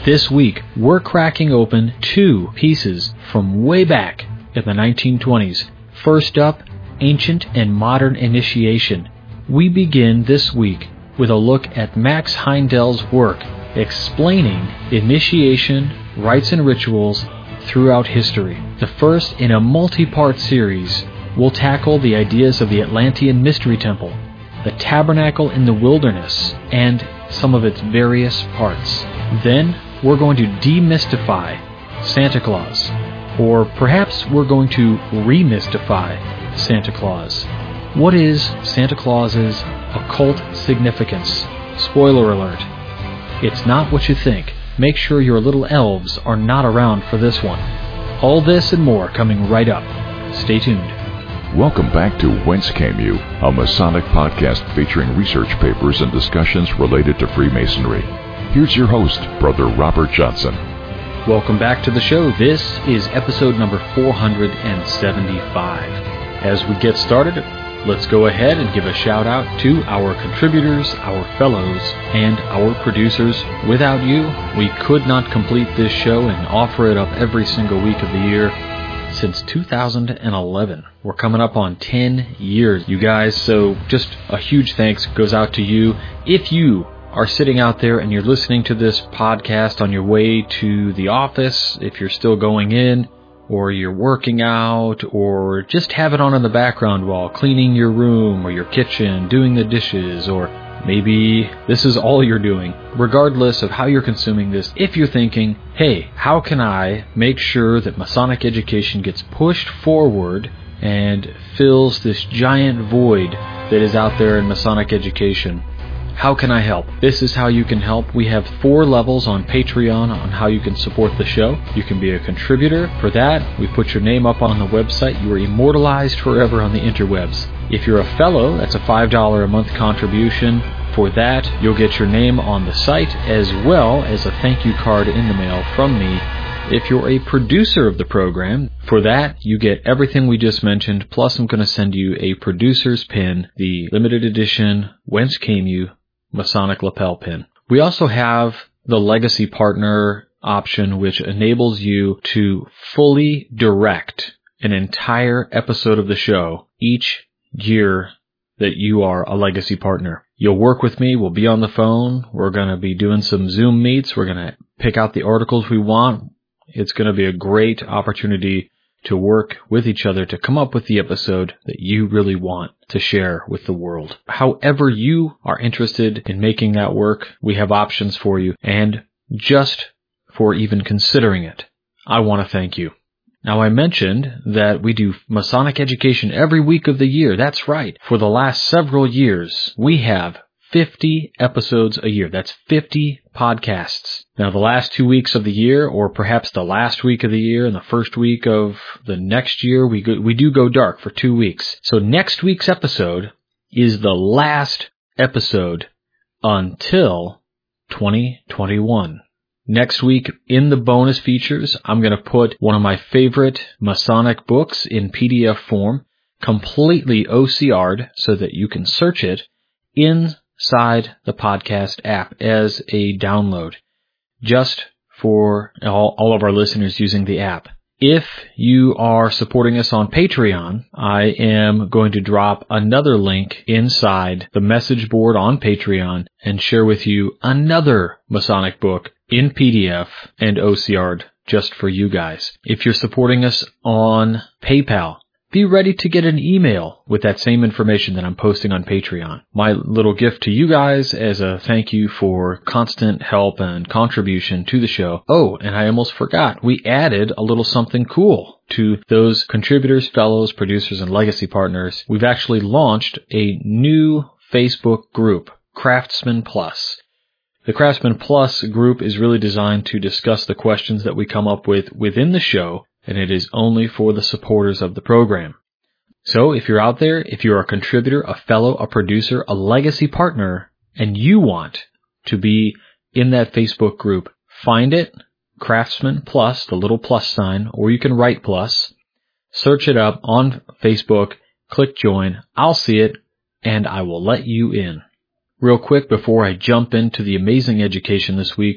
This week, we're cracking open two pieces from way back in the 1920s. First up, Ancient and Modern Initiation. We begin this week with a look at Max Heindel's work explaining initiation, rites and rituals throughout history. The first in a multi-part series will tackle the ideas of the Atlantean Mystery Temple, the Tabernacle in the Wilderness, and some of its various parts. Then, we're going to demystify Santa Claus, or perhaps we're going to remystify Santa Claus. What is Santa Claus's occult significance? Spoiler alert, it's not what you think. Make sure your little elves are not around for this one. All this and more coming right up. Stay tuned. Welcome back to Whence Came You, a Masonic podcast featuring research papers and discussions related to Freemasonry. Here's your host, Brother Robert Johnson. Welcome back to the show. This is episode number 475. As we get started, let's go ahead and give a shout out to our contributors, our fellows, and our producers. Without you, we could not complete this show and offer it up every single week of the year since 2011. We're coming up on 10 years, you guys, so just a huge thanks goes out to you. If you are sitting out there and you're listening to this podcast on your way to the office, if you're still going in, or you're working out, or just have it on in the background while cleaning your room or your kitchen, doing the dishes, or maybe this is all you're doing. Regardless of how you're consuming this, if you're thinking, hey, how can I make sure that Masonic education gets pushed forward and fills this giant void that is out there in Masonic education? How can I help? This is how you can help. We have 4 levels on Patreon on how you can support the show. You can be a contributor. For that, we put your name up on the website. You are immortalized forever on the interwebs. If you're a fellow, that's a $5 a month contribution. For that, you'll get your name on the site as well as a thank you card in the mail from me. If you're a producer of the program, for that, you get everything we just mentioned, plus I'm going to send you a producer's pin, the limited edition Whence Came You Masonic lapel pin. We also have the Legacy Partner option, which enables you to fully direct an entire episode of the show each year that you are a Legacy Partner. You'll work with me. We'll be on the phone. We're going to be doing some Zoom meets. We're going to pick out the articles we want. It's going to be a great opportunity to work with each other to come up with the episode that you really want to share with the world. However you are interested in making that work, we have options for you. And just for even considering it, I want to thank you. Now, I mentioned that we do Masonic education every week of the year. That's right. For the last several years, we have 50 episodes a year. That's 50 podcasts. Now, the last 2 weeks of the year, or perhaps the last week of the year and the first week of the next year, we do go dark for 2 weeks. So next week's episode is the last episode until 2021. Next week, in the bonus features, I'm going to put one of my favorite Masonic books in PDF form, completely OCR'd so that you can search it inside the podcast app as a download, just for all of our listeners using the app. If you are supporting us on Patreon, I am going to drop another link inside the message board on Patreon and share with you another Masonic book in PDF and OCR'd just for you guys. If you're supporting us on PayPal, be ready to get an email with that same information that I'm posting on Patreon. My little gift to you guys as a thank you for constant help and contribution to the show. Oh, and I almost forgot. We added a little something cool to those contributors, fellows, producers, and legacy partners. We've actually launched a new Facebook group, Craftsman Plus. The Craftsman Plus group is really designed to discuss the questions that we come up with within the show, and it is only for the supporters of the program. So if you're out there, if you're a contributor, a fellow, a producer, a legacy partner, and you want to be in that Facebook group, find it, Craftsman Plus, the little plus sign, or you can write plus, search it up on Facebook, click join, I'll see it, and I will let you in. Real quick, before I jump into the amazing education this week,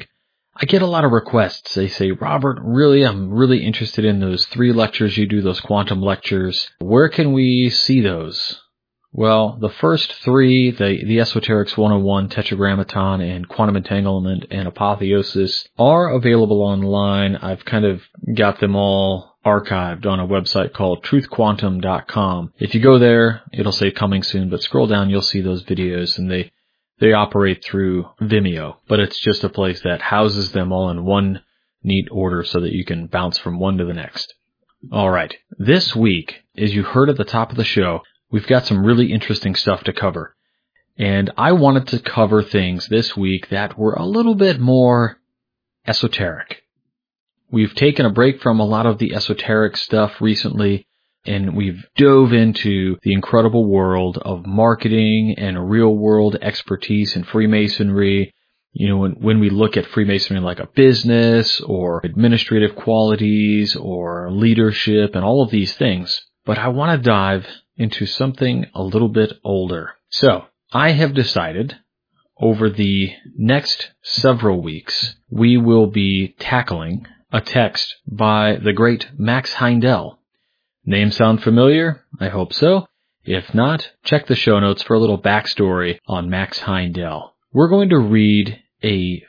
I get a lot of requests. They say, Robert, I'm really interested in those 3 lectures you do, those quantum lectures. Where can we see those? Well, the first 3, the Esoterics 101, Tetragrammaton, and Quantum Entanglement and Apotheosis, are available online. I've kind of got them all archived on a website called truthquantum.com. If you go there, it'll say coming soon, but scroll down, you'll see those videos, and they operate through Vimeo, but it's just a place that houses them all in one neat order so that you can bounce from one to the next. All right, this week, as you heard at the top of the show, we've got some really interesting stuff to cover. And I wanted to cover things this week that were a little bit more esoteric. We've taken a break from a lot of the esoteric stuff recently, and we've dove into the incredible world of marketing and real-world expertise in Freemasonry. You know, when we look at Freemasonry like a business or administrative qualities or leadership and all of these things. But I want to dive into something a little bit older. So, I have decided over the next several weeks, we will be tackling a text by the great Max Heindel. Name sound familiar? I hope so. If not, check the show notes for a little backstory on Max Heindel. We're going to read a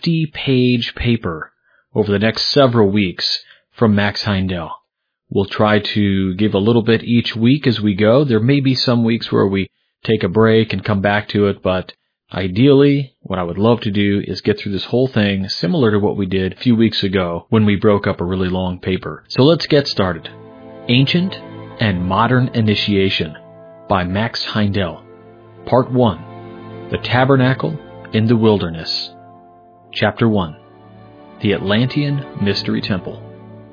50-page paper over the next several weeks from Max Heindel. We'll try to give a little bit each week as we go. There may be some weeks where we take a break and come back to it, but ideally, what I would love to do is get through this whole thing similar to what we did a few weeks ago when we broke up a really long paper. So let's get started. Ancient and Modern Initiation by Max Heindel. Part 1. The Tabernacle in the Wilderness. Chapter 1. The Atlantean Mystery Temple.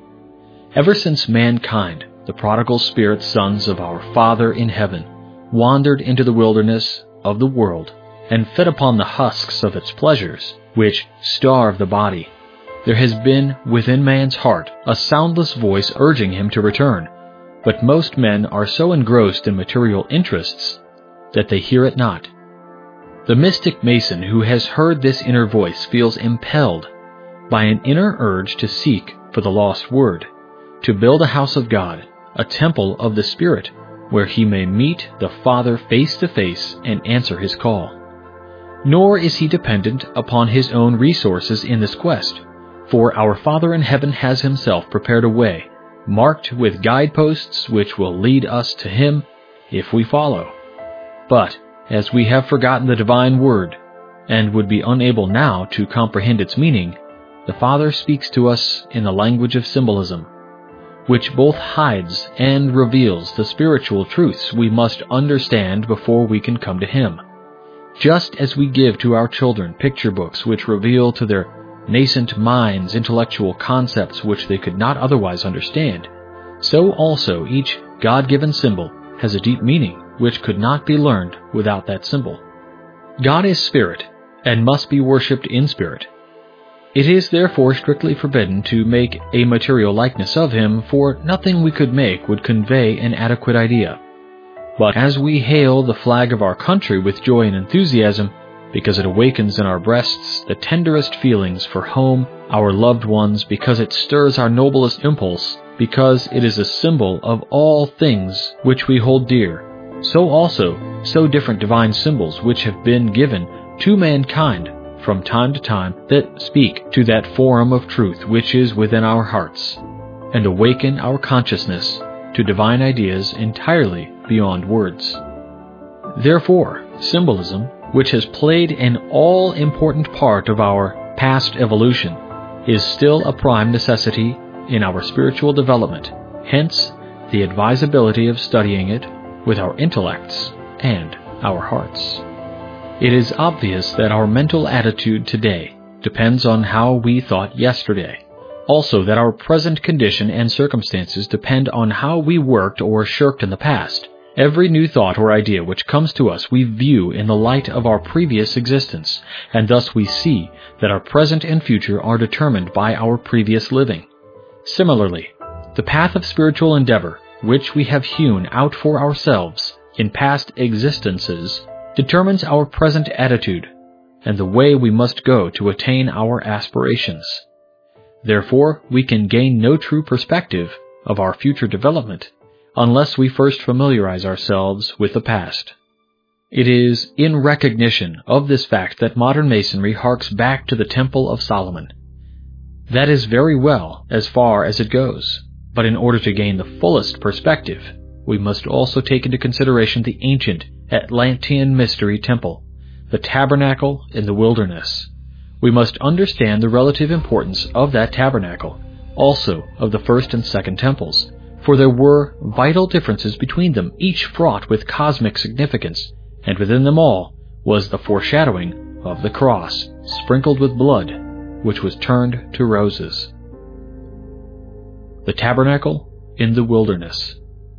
Ever since mankind, the prodigal spirit sons of our Father in heaven, wandered into the wilderness of the world and fed upon the husks of its pleasures, which starve the body, there has been within man's heart a soundless voice urging him to return, but most men are so engrossed in material interests that they hear it not. The mystic Mason who has heard this inner voice feels impelled by an inner urge to seek for the lost word, to build a house of God, a temple of the Spirit, where he may meet the Father face to face and answer his call. Nor is he dependent upon his own resources in this quest, for our Father in heaven has himself prepared a way, marked with guideposts which will lead us to him if we follow. But, as we have forgotten the divine word, and would be unable now to comprehend its meaning, the Father speaks to us in the language of symbolism, which both hides and reveals the spiritual truths we must understand before we can come to him. Just as we give to our children picture books which reveal to their nascent minds intellectual concepts which they could not otherwise understand, so also each God-given symbol has a deep meaning which could not be learned without that symbol. God is spirit, and must be worshipped in spirit. It is therefore strictly forbidden to make a material likeness of him, for nothing we could make would convey an adequate idea. But as we hail the flag of our country with joy and enthusiasm, because it awakens in our breasts the tenderest feelings for home, our loved ones, because it stirs our noblest impulse, because it is a symbol of all things which we hold dear, so also so different divine symbols which have been given to mankind from time to time that speak to that forum of truth which is within our hearts, and awaken our consciousness to divine ideas entirely beyond words. Therefore, symbolism, which has played an all-important part of our past evolution, is still a prime necessity in our spiritual development, hence the advisability of studying it with our intellects and our hearts. It is obvious that our mental attitude today depends on how we thought yesterday. Also that our present condition and circumstances depend on how we worked or shirked in the past. Every new thought or idea which comes to us we view in the light of our previous existence, and thus we see that our present and future are determined by our previous living. Similarly, the path of spiritual endeavor, which we have hewn out for ourselves in past existences, determines our present attitude, and the way we must go to attain our aspirations. Therefore, we can gain no true perspective of our future development unless we first familiarize ourselves with the past. It is in recognition of this fact that modern Masonry harks back to the Temple of Solomon. That is very well as far as it goes, but in order to gain the fullest perspective, we must also take into consideration the ancient Atlantean Mystery Temple, the tabernacle in the wilderness. We must understand the relative importance of that tabernacle, also of the first and second temples, for there were vital differences between them, each fraught with cosmic significance, and within them all was the foreshadowing of the cross, sprinkled with blood, which was turned to roses. The tabernacle in the wilderness.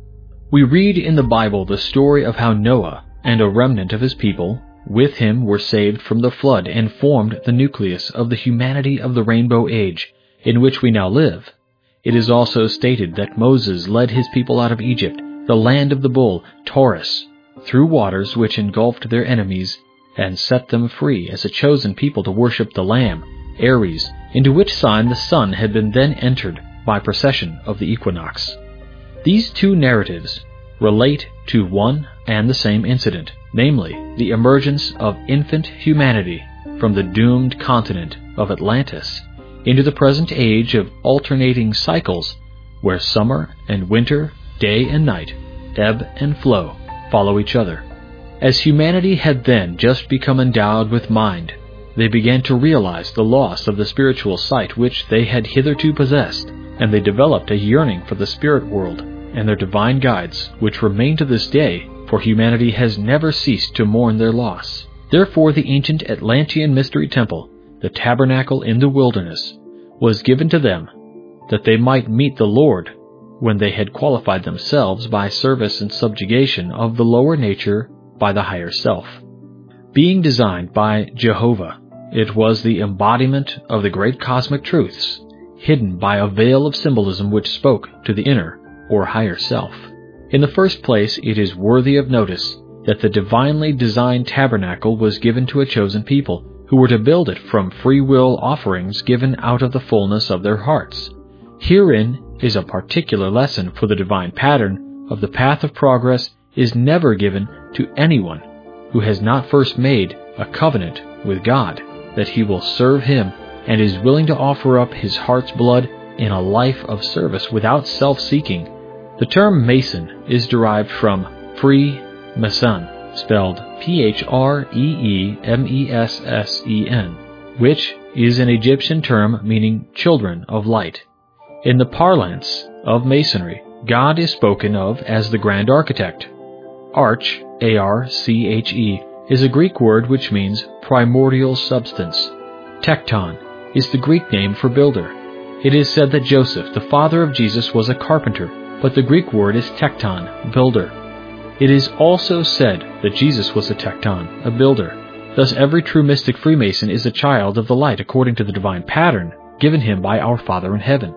We read in the Bible the story of how Noah and a remnant of his people with him were saved from the flood and formed the nucleus of the humanity of the Rainbow Age, in which we now live. It is also stated that Moses led his people out of Egypt, the land of the bull, Taurus, through waters which engulfed their enemies, and set them free as a chosen people to worship the Lamb, Aries, into which sign the sun had been then entered by precession of the equinox. These two narratives relate to one and the same incident, namely the emergence of infant humanity from the doomed continent of Atlantis into the present age of alternating cycles where summer and winter, day and night, ebb and flow, follow each other. As humanity had then just become endowed with mind, they began to realize the loss of the spiritual sight which they had hitherto possessed, and they developed a yearning for the spirit world and their divine guides, which remain to this day, for humanity has never ceased to mourn their loss. Therefore the ancient Atlantean Mystery Temple, the tabernacle in the wilderness, was given to them, that they might meet the Lord when they had qualified themselves by service and subjugation of the lower nature by the higher self. Being designed by Jehovah, it was the embodiment of the great cosmic truths, hidden by a veil of symbolism which spoke to the inner or higher self. In the first place, it is worthy of notice that the divinely designed tabernacle was given to a chosen people, who were to build it from free will offerings given out of the fullness of their hearts. Herein is a particular lesson, for the divine pattern of the path of progress is never given to anyone who has not first made a covenant with God that he will serve him and is willing to offer up his heart's blood in a life of service without self-seeking. The term Mason is derived from free Mason, spelled P-H-R-E-E-M-E-S-S-E-N, which is an Egyptian term meaning children of light. In the parlance of Masonry, God is spoken of as the Grand Architect. Arch, A-R-C-H-E, is a Greek word which means primordial substance. Tekton is the Greek name for builder. It is said that Joseph, the father of Jesus, was a carpenter, but the Greek word is tekton, builder. It is also said that Jesus was a tekton, a builder. Thus every true mystic Freemason is a child of the light according to the divine pattern given him by our Father in heaven.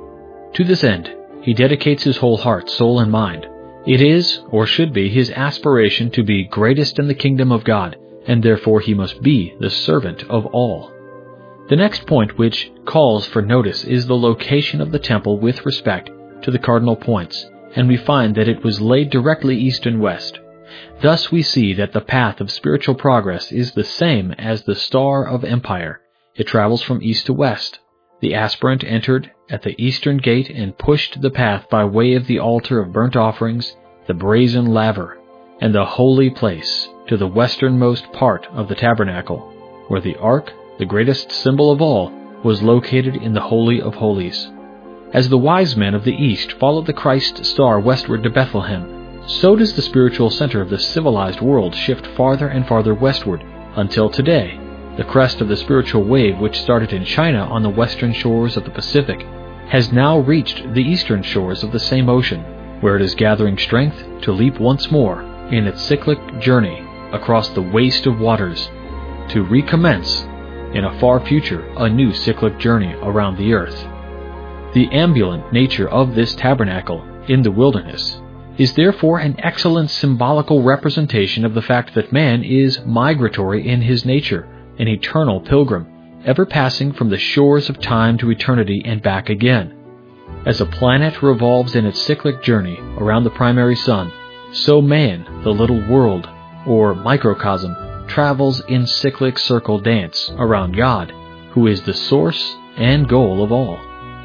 To this end, he dedicates his whole heart, soul, and mind. It is, or should be, his aspiration to be greatest in the kingdom of God, and therefore he must be the servant of all. The next point which calls for notice is the location of the temple with respect to the cardinal points, and we find that it was laid directly east and west. Thus we see that the path of spiritual progress is the same as the star of empire. It travels from east to west. The aspirant entered at the eastern gate and pushed the path by way of the altar of burnt offerings, the brazen laver, and the holy place to the westernmost part of the tabernacle, where the ark, the greatest symbol of all, was located in the Holy of Holies. As the wise men of the East followed the Christ star westward to Bethlehem, so does the spiritual center of the civilized world shift farther and farther westward, until today, the crest of the spiritual wave which started in China on the western shores of the Pacific has now reached the eastern shores of the same ocean, where it is gathering strength to leap once more in its cyclic journey across the waste of waters, to recommence, in a far future, a new cyclic journey around the earth. The ambulant nature of this tabernacle in the wilderness is therefore an excellent symbolical representation of the fact that man is migratory in his nature an eternal pilgrim, ever passing from the shores of time to eternity and back again. As a planet revolves in its cyclic journey around the primary sun, so man, the little world, or microcosm, travels in cyclic circle dance around God, who is the source and goal of all.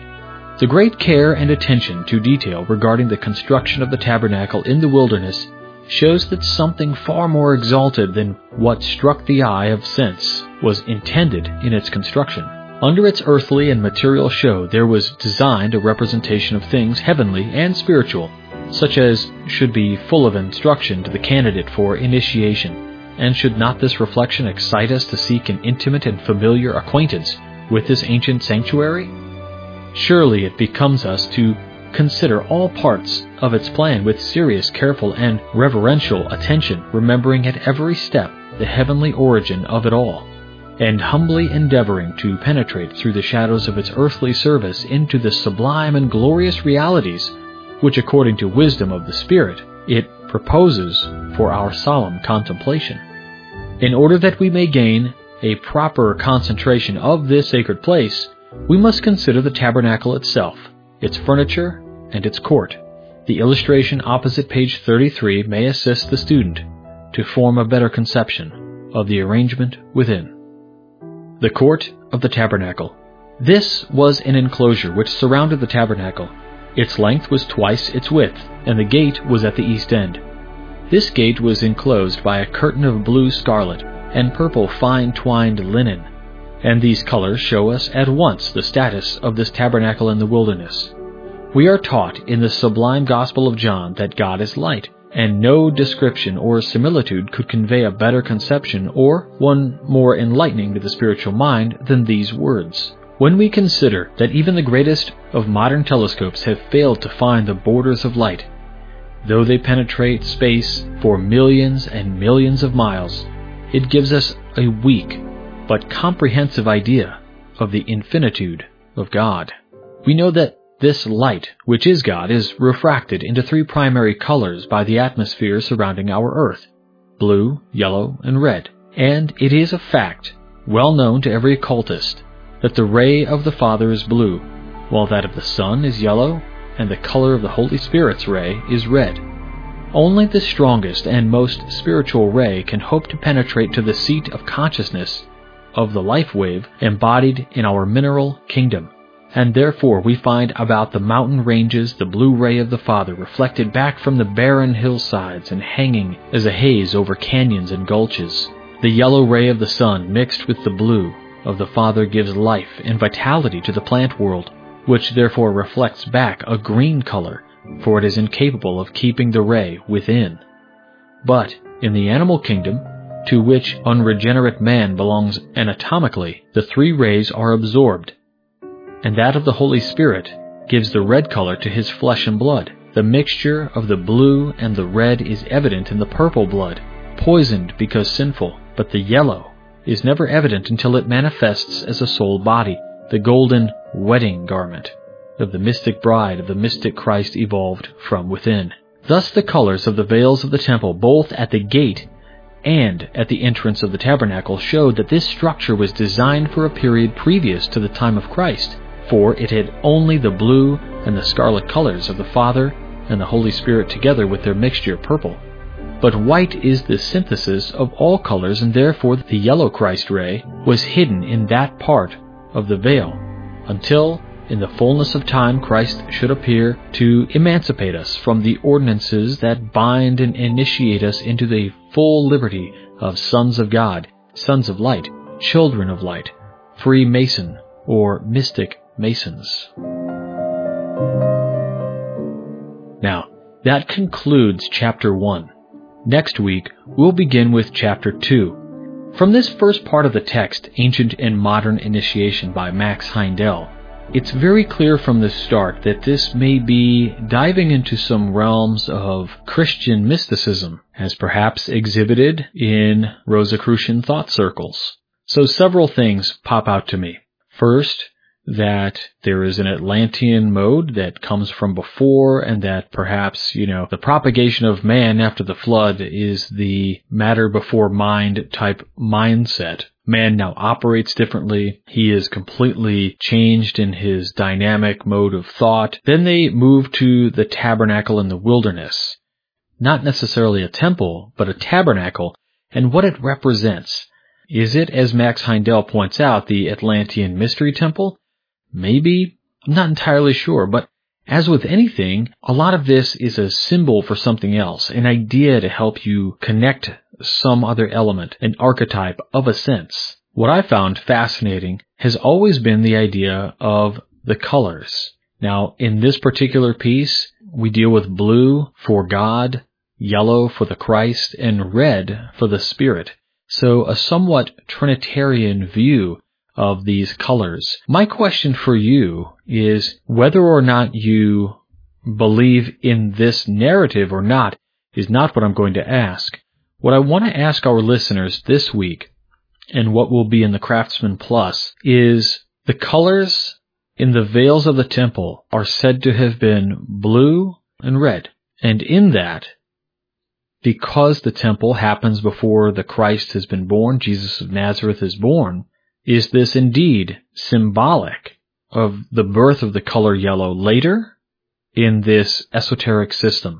The great care and attention to detail regarding the construction of the tabernacle in the wilderness shows that something far more exalted than what struck the eye of sense was intended in its construction. Under its earthly and material show there was designed a representation of things heavenly and spiritual, such as should be full of instruction to the candidate for initiation. And should not this reflection excite us to seek an intimate and familiar acquaintance with this ancient sanctuary? Surely it becomes us to consider all parts of its plan with serious, careful, and reverential attention, remembering at every step the heavenly origin of it all, and humbly endeavoring to penetrate through the shadows of its earthly service into the sublime and glorious realities which, according to wisdom of the Spirit, it proposes for our solemn contemplation. In order that we may gain a proper concentration of this sacred place, we must consider the tabernacle itself, its furniture, and its court. The illustration opposite page 33 may assist the student to form a better conception of the arrangement within. The court of the tabernacle. This was an enclosure which surrounded the tabernacle. Its length was twice its width, and the gate was at the east end. This gate was enclosed by a curtain of blue scarlet and purple fine-twined linen, and these colors show us at once the status of this tabernacle in the wilderness. We are taught in the sublime Gospel of John that God is light, and no description or similitude could convey a better conception or one more enlightening to the spiritual mind than these words. When we consider that even the greatest of modern telescopes have failed to find the borders of light, though they penetrate space for millions and millions of miles, it gives us a weak but comprehensive idea of the infinitude of God. We know that this light, which is God, is refracted into three primary colors by the atmosphere surrounding our earth: blue, yellow, and red. And it is a fact, well known to every occultist, that the ray of the Father is blue, while that of the Son is yellow, and the color of the Holy Spirit's ray is red. Only the strongest and most spiritual ray can hope to penetrate to the seat of consciousness of the life wave embodied in our mineral kingdom. And therefore we find about the mountain ranges the blue ray of the Father reflected back from the barren hillsides and hanging as a haze over canyons and gulches. The yellow ray of the sun mixed with the blue of the Father gives life and vitality to the plant world, which therefore reflects back a green color, for it is incapable of keeping the ray within. But in the animal kingdom, to which unregenerate man belongs anatomically, the three rays are absorbed, and that of the Holy Spirit gives the red color to his flesh and blood. The mixture of the blue and the red is evident in the purple blood, poisoned because sinful, but the yellow is never evident until it manifests as a soul body, the golden wedding garment of the mystic bride of the mystic Christ evolved from within. Thus the colors of the veils of the temple, both at the gate and at the entrance of the tabernacle, showed that this structure was designed for a period previous to the time of Christ, for it had only the blue and the scarlet colors of the Father and the Holy Spirit together with their mixture purple. But white is the synthesis of all colors, and therefore the yellow Christ ray was hidden in that part of the veil, until in the fullness of time Christ should appear to emancipate us from the ordinances that bind and initiate us into the full liberty of sons of God, sons of light, children of light, free mason or mystic masons. Now, that concludes chapter 1. Next week, we'll begin with chapter 2. From this first part of the text, Ancient and Modern Initiation by Max Heindel, it's very clear from the start that this may be diving into some realms of Christian mysticism, as perhaps exhibited in Rosicrucian thought circles. So several things pop out to me. First, that there is an Atlantean mode that comes from before, and that perhaps, the propagation of man after the flood is the matter before mind type mindset. Man now operates differently. He is completely changed in his dynamic mode of thought. Then they move to the tabernacle in the wilderness. Not necessarily a temple, but a tabernacle, and what it represents. Is it, as Max Heindel points out, the Atlantean Mystery Temple? Maybe. I'm not entirely sure, but as with anything, a lot of this is a symbol for something else, an idea to help you connect some other element, an archetype of a sense. What I found fascinating has always been the idea of the colors. Now, in this particular piece, we deal with blue for God, yellow for the Christ, and red for the Spirit. So a somewhat Trinitarian view of these colors. My question for you is whether or not you believe in this narrative or not is not what I'm going to ask. What I want to ask our listeners this week, and what will be in the Craftsman Plus, is the colors in the veils of the temple are said to have been blue and red. And in that, because the temple happens before the Christ has been born, Jesus of Nazareth is born, is this indeed symbolic of the birth of the color yellow later in this esoteric system?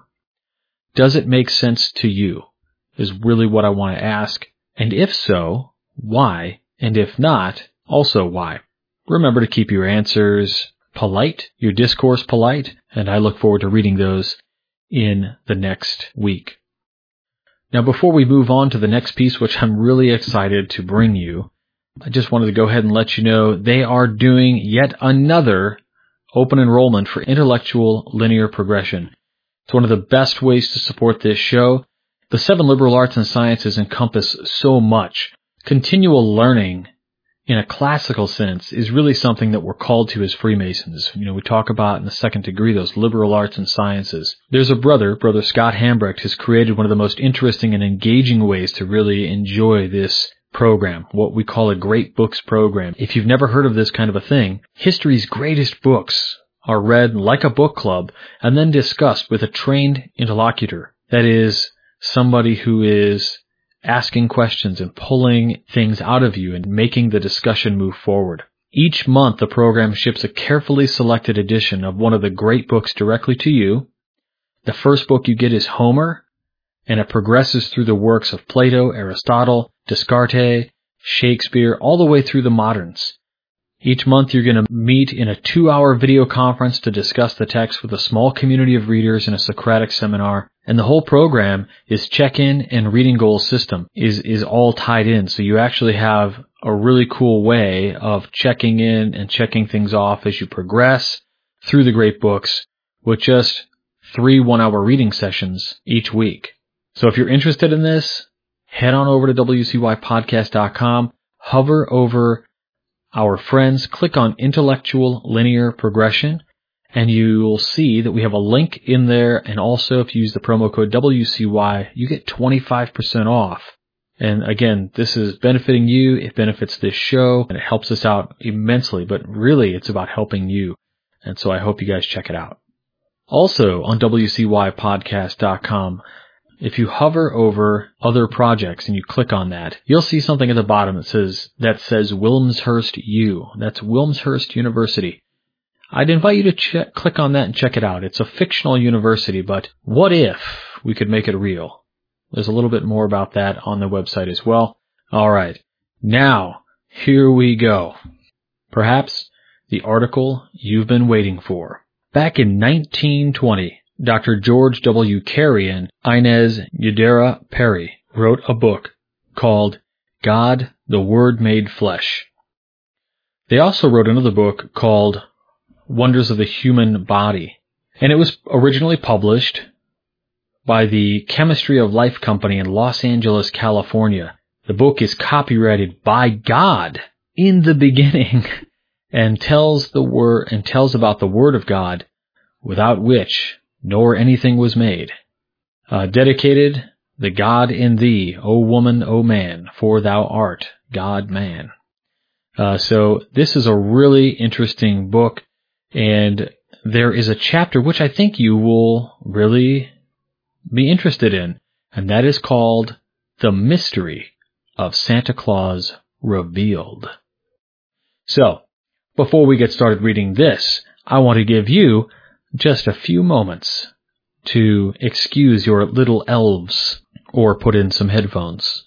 Does it make sense to you? Is really what I want to ask. And if so, why? And if not, also why? Remember to keep your answers polite, your discourse polite, and I look forward to reading those in the next week. Now, before we move on to the next piece, which I'm really excited to bring you, I just wanted to go ahead and let you know they are doing yet another open enrollment for intellectual linear progression. It's one of the best ways to support this show. The 7 liberal arts and sciences encompass so much. Continual learning in a classical sense is really something that we're called to as Freemasons. We talk about in the second degree those liberal arts and sciences. There's a Brother Scott Hambrecht, has created one of the most interesting and engaging ways to really enjoy this program, what we call a Great Books program. If you've never heard of this kind of a thing, history's greatest books are read like a book club and then discussed with a trained interlocutor. That is, somebody who is asking questions and pulling things out of you and making the discussion move forward. Each month, the program ships a carefully selected edition of one of the great books directly to you. The first book you get is Homer, and it progresses through the works of Plato, Aristotle, Descartes, Shakespeare, all the way through the moderns. Each month you're going to meet in a 2-hour video conference to discuss the text with a small community of readers in a Socratic seminar. And the whole program is check-in and reading goal system is all tied in. So you actually have a really cool way of checking in and checking things off as you progress through the great books with just 3 1-hour reading sessions each week. So if you're interested in this, head on over to wcypodcast.com, hover over our friends, click on Intellectual Linear Progression, and you'll see that we have a link in there. And also, if you use the promo code WCY, you get 25% off. And again, this is benefiting you, it benefits this show, and it helps us out immensely. But really, it's about helping you. And so I hope you guys check it out. Also, on WCYpodcast.com, if you hover over other projects and you click on that, you'll see something at the bottom that says Wilmshurst U. That's Wilmshurst University. I'd invite you to click on that and check it out. It's a fictional university, but what if we could make it real? There's a little bit more about that on the website as well. All right. Now, here we go. Perhaps the article you've been waiting for. Back in 1920, Dr. George W. Carey and Inez Yadira Perry wrote a book called God, the Word Made Flesh. They also wrote another book called Wonders of the Human Body, and it was originally published by the Chemistry of Life Company in Los Angeles, California. The book is copyrighted by God in the beginning and tells about the Word of God, without which nor anything was made. Dedicated, the God in thee, O woman, O man, for thou art God-man. So this is a really interesting book, and there is a chapter which I think you will really be interested in, and that is called The Mystery of Santa Claus Revealed. So, before we get started reading this, I want to give you just a few moments to excuse your little elves or put in some headphones.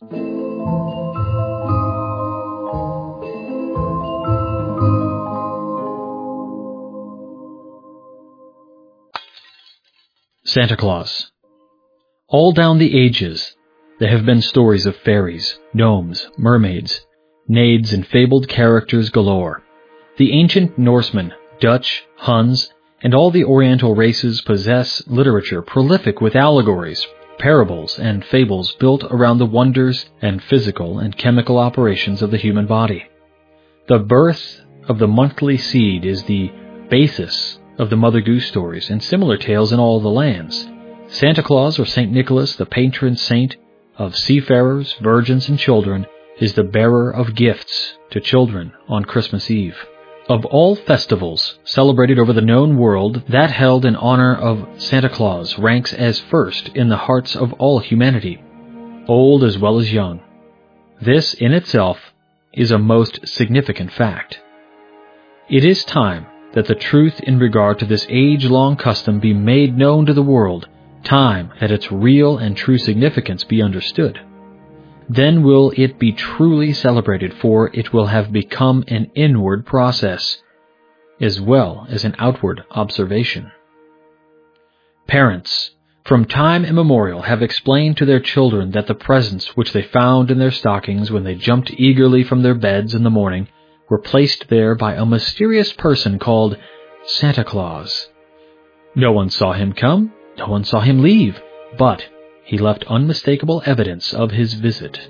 Santa Claus. All down the ages, there have been stories of fairies, gnomes, mermaids, naiads, and fabled characters galore. The ancient Norsemen, Dutch, Huns, and all the Oriental races possess literature prolific with allegories, parables, and fables built around the wonders and physical and chemical operations of the human body. The birth of the monthly seed is the basis of the Mother Goose stories and similar tales in all the lands. Santa Claus, or St. Nicholas, the patron saint of seafarers, virgins, and children, is the bearer of gifts to children on Christmas Eve. Of all festivals celebrated over the known world, that held in honor of Santa Claus ranks as first in the hearts of all humanity, old as well as young. This in itself is a most significant fact. It is time that the truth in regard to this age-long custom be made known to the world, time that its real and true significance be understood. Then will it be truly celebrated, for it will have become an inward process, as well as an outward observation. Parents, from time immemorial, have explained to their children that the presents which they found in their stockings when they jumped eagerly from their beds in the morning were placed there by a mysterious person called Santa Claus. No one saw him come, no one saw him leave, but he left unmistakable evidence of his visit.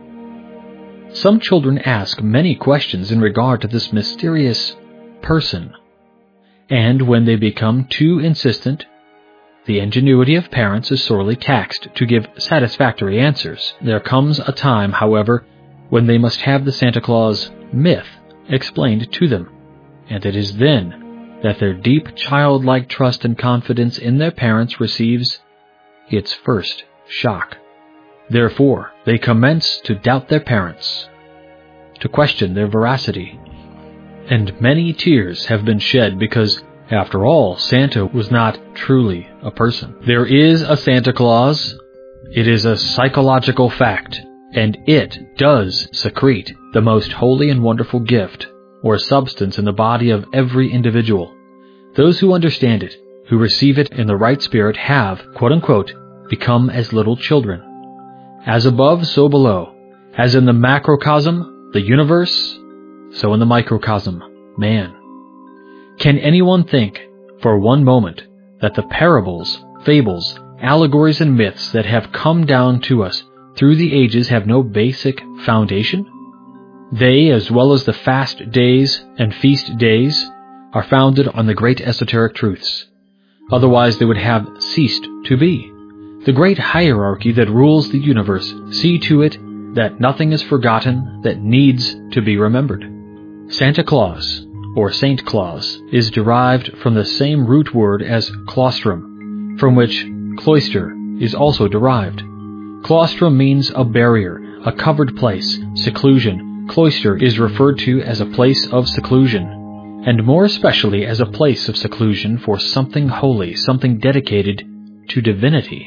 Some children ask many questions in regard to this mysterious person, and when they become too insistent, the ingenuity of parents is sorely taxed to give satisfactory answers. There comes a time, however, when they must have the Santa Claus myth explained to them, and it is then that their deep childlike trust and confidence in their parents receives its first shock. Therefore, they commence to doubt their parents, to question their veracity, and many tears have been shed because, after all, Santa was not truly a person. There is a Santa Claus. It is a psychological fact, and it does secrete the most holy and wonderful gift or substance in the body of every individual. Those who understand it, who receive it in the right spirit, have, quote-unquote, become as little children. As above, so below. As in the macrocosm, the universe, so in the microcosm, man. Can anyone think, for one moment, that the parables, fables, allegories, and myths that have come down to us through the ages have no basic foundation? They, as well as the fast days and feast days, are founded on the great esoteric truths. Otherwise they would have ceased to be. The great hierarchy that rules the universe see to it that nothing is forgotten that needs to be remembered. Santa Claus, or Saint Claus, is derived from the same root word as claustrum, from which cloister is also derived. Claustrum means a barrier, a covered place, seclusion. Cloister is referred to as a place of seclusion, and more especially as a place of seclusion for something holy, something dedicated to divinity.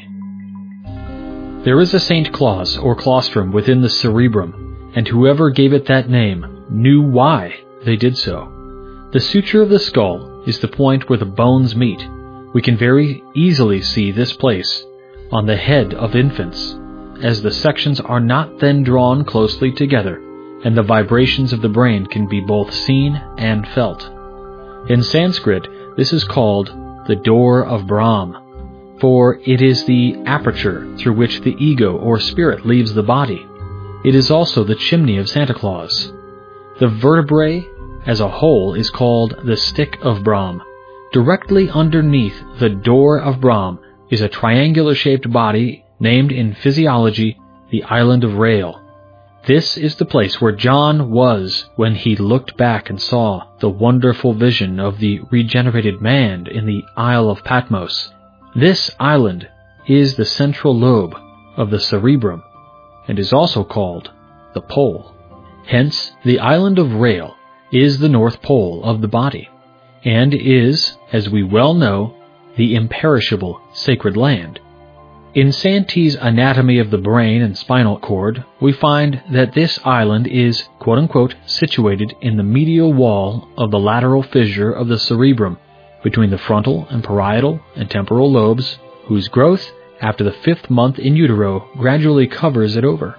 There is a Saint Claus, or claustrum, within the cerebrum, and whoever gave it that name knew why they did so. The suture of the skull is the point where the bones meet. We can very easily see this place on the head of infants, as the sections are not then drawn closely together, and the vibrations of the brain can be both seen and felt. In Sanskrit, this is called the door of Brahm, for it is the aperture through which the ego or spirit leaves the body. It is also the chimney of Santa Claus. The vertebrae as a whole is called the stick of Brahm. Directly underneath the door of Brahm is a triangular-shaped body named in physiology the island of Rael. This is the place where John was when he looked back and saw the wonderful vision of the regenerated man in the Isle of Patmos. This island is the central lobe of the cerebrum and is also called the pole. Hence, the island of Rael is the North Pole of the body, and is, as we well know, the imperishable sacred land. In Santee's Anatomy of the Brain and Spinal Cord, we find that this island is, quote-unquote, situated in the medial wall of the lateral fissure of the cerebrum, between the frontal and parietal and temporal lobes, whose growth, after the 5th month in utero, gradually covers it over.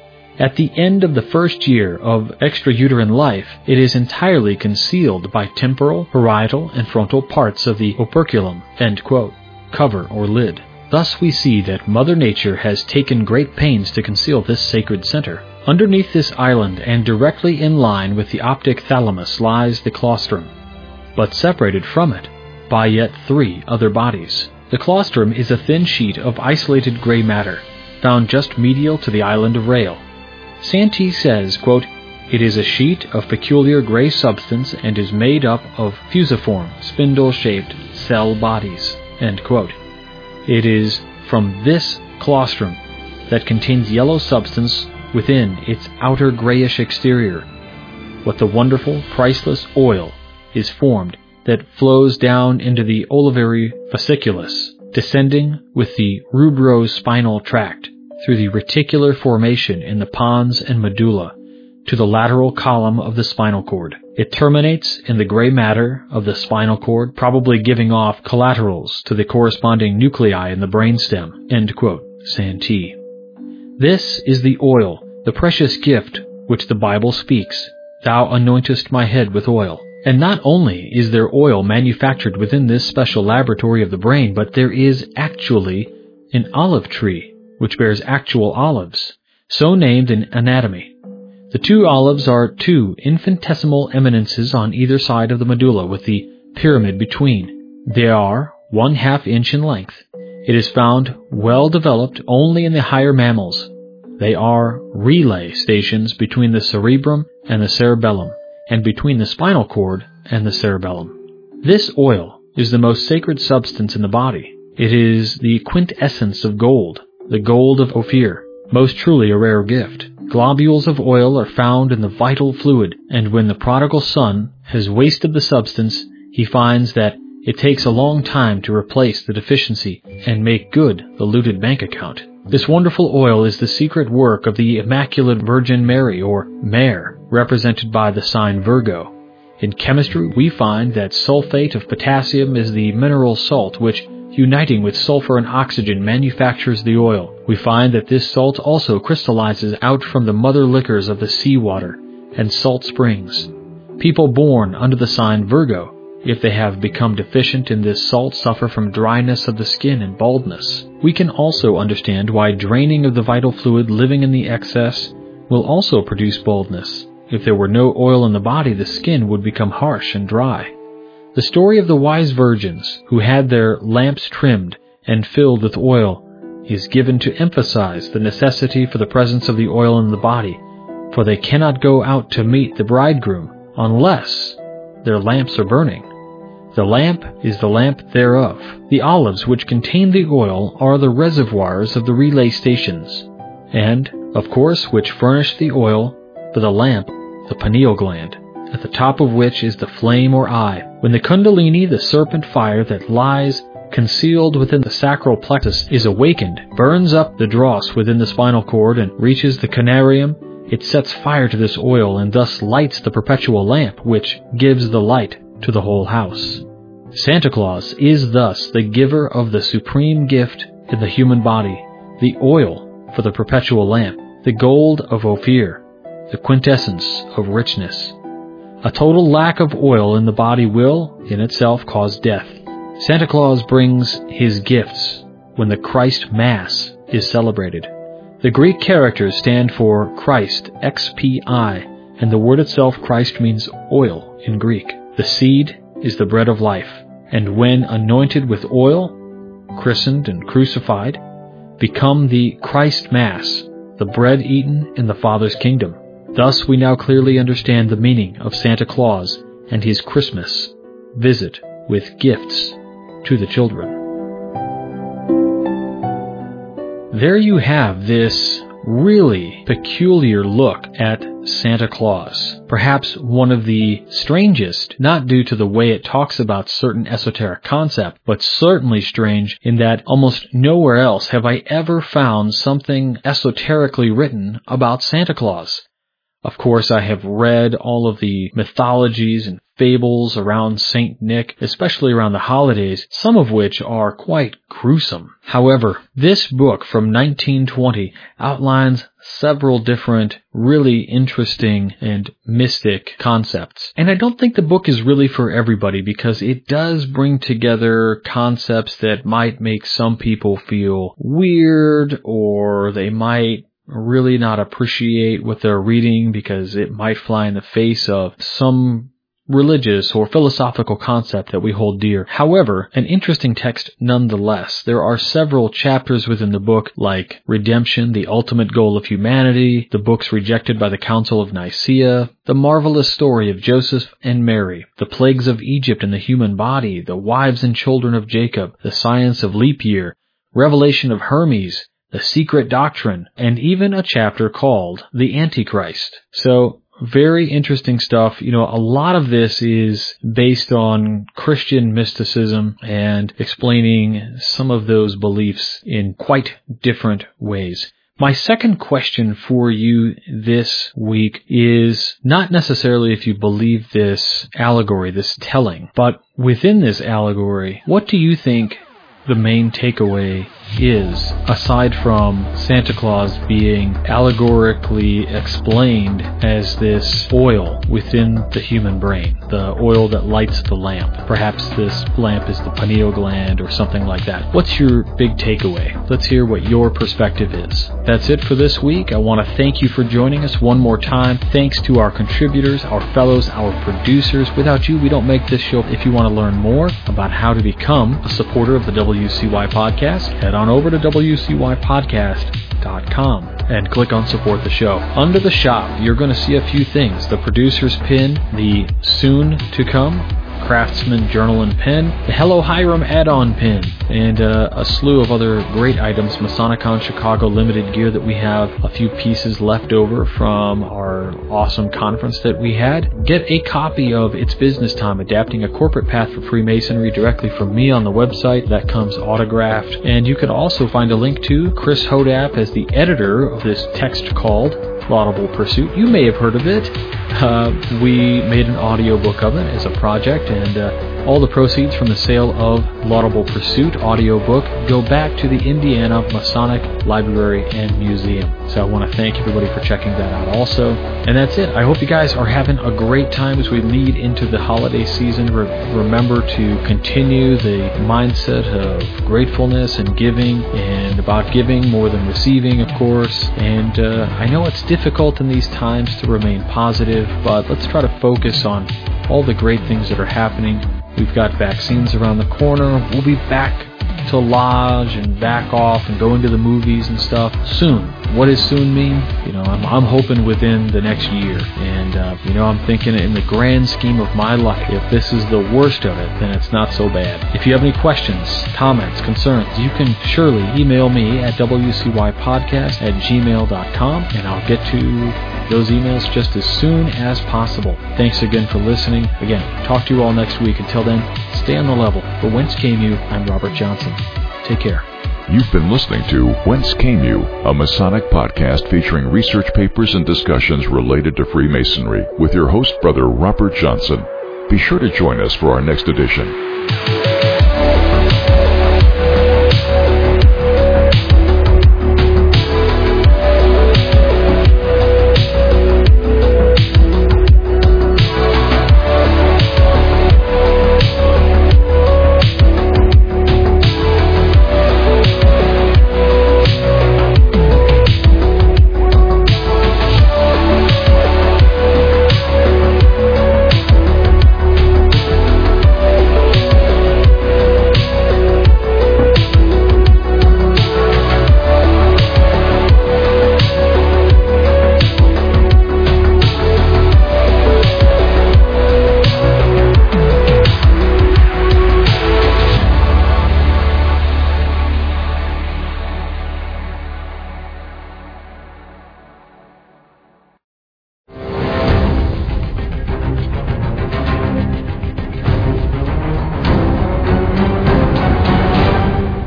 At the end of the first year of extrauterine life, it is entirely concealed by temporal, parietal, and frontal parts of the operculum, end quote, cover or lid. Thus we see that Mother Nature has taken great pains to conceal this sacred center. Underneath this island and directly in line with the optic thalamus lies the claustrum, but separated from it by yet 3 other bodies. The claustrum is a thin sheet of isolated gray matter, found just medial to the island of Rael. Santee says, quote, "It is a sheet of peculiar gray substance and is made up of fusiform, spindle-shaped cell bodies," end quote. It is from this claustrum that contains yellow substance within its outer grayish exterior, what the wonderful, priceless oil is formed that flows down into the olivary fasciculus, descending with the rubrospinal tract through the reticular formation in the pons and medulla to the lateral column of the spinal cord. It terminates in the gray matter of the spinal cord, probably giving off collaterals to the corresponding nuclei in the brainstem, end quote, Santee. This is the oil, the precious gift which the Bible speaks, "Thou anointest my head with oil." And not only is there oil manufactured within this special laboratory of the brain, but there is actually an olive tree which bears actual olives, so named in anatomy. The 2 olives are 2 infinitesimal eminences on either side of the medulla with the pyramid between. They are 1/2 inch in length. It is found well developed only in the higher mammals. They are relay stations between the cerebrum and the cerebellum, and between the spinal cord and the cerebellum. This oil is the most sacred substance in the body. It is the quintessence of gold, the gold of Ophir, most truly a rare gift. Globules of oil are found in the vital fluid, and when the prodigal son has wasted the substance, he finds that it takes a long time to replace the deficiency and make good the looted bank account. This wonderful oil is the secret work of the Immaculate Virgin Mary, or Mare, represented by the sign Virgo. In chemistry, we find that sulfate of potassium is the mineral salt which, uniting with sulfur and oxygen, manufactures the oil. We find that this salt also crystallizes out from the mother liquors of the seawater and salt springs. People born under the sign Virgo, if they have become deficient in this salt, suffer from dryness of the skin and baldness. We can also understand why draining of the vital fluid living in the excess will also produce baldness. If there were no oil in the body, the skin would become harsh and dry. The story of the wise virgins who had their lamps trimmed and filled with oil is given to emphasize the necessity for the presence of the oil in the body, for they cannot go out to meet the bridegroom unless their lamps are burning. The lamp is the lamp thereof. The olives which contain the oil are the reservoirs of the relay stations, and, of course, which furnish the oil for the lamp, the pineal gland, at the top of which is the flame or eye. When the kundalini, the serpent fire that lies concealed within the sacral plexus, is awakened, burns up the dross within the spinal cord, and reaches the canarium, it sets fire to this oil and thus lights the perpetual lamp, which gives the light to the whole house. Santa Claus is thus the giver of the supreme gift in the human body, the oil for the perpetual lamp, the gold of Ophir, the quintessence of richness. A total lack of oil in the body will, in itself, cause death. Santa Claus brings his gifts when the Christ Mass is celebrated. The Greek characters stand for Christ, XPI, and the word itself, Christ, means oil in Greek. The seed is the bread of life, and when anointed with oil, christened and crucified, become the Christ Mass, the the bread eaten in the Father's kingdom. Thus we now clearly understand the meaning of Santa Claus and his Christmas visit with gifts to the children. There you have this really peculiar look at Santa Claus. Perhaps one of the strangest, not due to the way it talks about certain esoteric concept, but certainly strange in that almost nowhere else have I ever found something esoterically written about Santa Claus. Of course, I have read all of the mythologies and fables around Saint Nick, especially around the holidays, some of which are quite gruesome. However, this book from 1920 outlines several different really interesting and mystic concepts. And I don't think the book is really for everybody because it does bring together concepts that might make some people feel weird, or they might really not appreciate what they're reading because it might fly in the face of some religious or philosophical concept that we hold dear. However, an interesting text nonetheless. There are several chapters within the book like Redemption, the Ultimate Goal of Humanity, the books rejected by the Council of Nicaea, the marvelous story of Joseph and Mary, the plagues of Egypt and the human body, the wives and children of Jacob, the science of leap year, Revelation of Hermes, the secret doctrine, and even a chapter called The Antichrist. So, very interesting stuff. A lot of this is based on Christian mysticism and explaining some of those beliefs in quite different ways. My second question for you this week is not necessarily if you believe this allegory, this telling, but within this allegory, what do you think the main takeaway is, aside from Santa Claus being allegorically explained as this oil within the human brain, the oil that lights the lamp? Perhaps this lamp is the pineal gland or something like that. What's your big takeaway? Let's hear what your perspective is. That's it for this week. I want to thank you for joining us one more time. Thanks to our contributors, our fellows, our producers. Without you, we don't make this show. If you want to learn more about how to become a supporter of the WCY podcast, head on over to WCYpodcast.com and click on Support the Show. Under the shop, you're going to see a few things. The producer's pin, the soon to come Craftsman Journal and Pen, the Hello Hiram add-on pin, and a slew of other great items, Masonicon Chicago limited gear that we have a few pieces left over from our awesome conference that we had. Get a copy of It's Business Time, Adapting a Corporate Path for Freemasonry directly from me on the website. That comes autographed. And you can also find a link to Chris Hodap as the editor of this text called Laudable Pursuit. You may have heard of it. We made an audiobook of it as a project, and all the proceeds from the sale of Laudable Pursuit audiobook go back to the Indiana Masonic Library and Museum. So I want to thank everybody for checking that out also. And that's it. I hope you guys are having a great time as we lead into the holiday season. Remember to continue the mindset of gratefulness and giving, and about giving more than receiving, of course. And I know it's difficult in these times to remain positive, but let's try to focus on all the great things that are happening. We've got vaccines around the corner. We'll be back to lodge and back off and going to the movies and stuff soon. What does soon mean? I'm hoping within the next year. And, I'm thinking in the grand scheme of my life, if this is the worst of it, then it's not so bad. If you have any questions, comments, concerns, you can surely email me at wcypodcast@gmail.com, and I'll get to those emails just as soon as possible. Thanks again for listening. Again, talk to you all next week. Until then, stay on the level. For Whence Came You, I'm Robert Johnson. Take care. You've been listening to Whence Came You, a Masonic podcast featuring research papers and discussions related to Freemasonry with your host, Brother Robert Johnson. Be sure to join us for our next edition.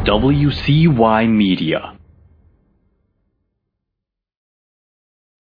WCY Media.